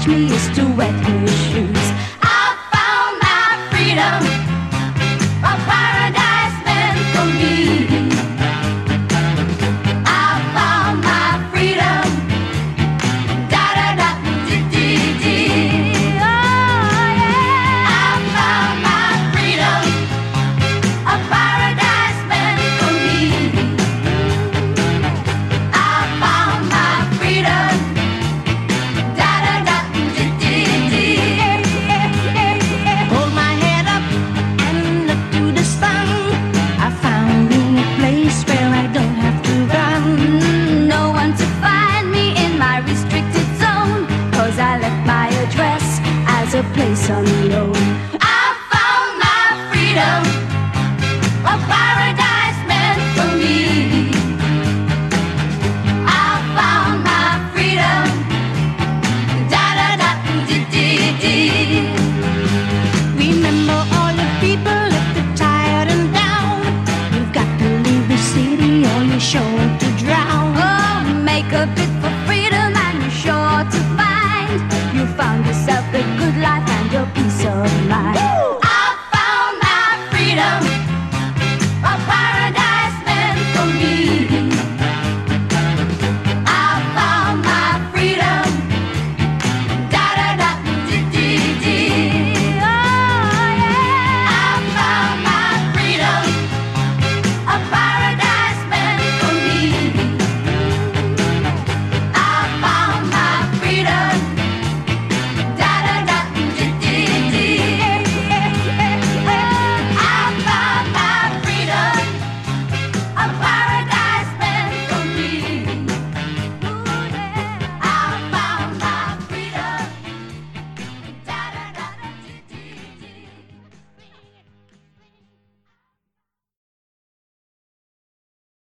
teach me is to wet his shoes. I found my freedom, a paradise meant for me. I found my freedom, da da da dee dee dee. Oh yeah, I found my freedom, a paradise meant for me. I found my freedom, da da da dee dee dee. Hold my head up and look to the sun. I found me a place where I don't have to run. No one to find me in my restricted zone, 'cause I left my address as a place unknown. I found my freedom, a paradise meant for me. I found my freedom, da da da dee dee dee. Remember all the people left tired and down. You've got to leave the city or you're sure to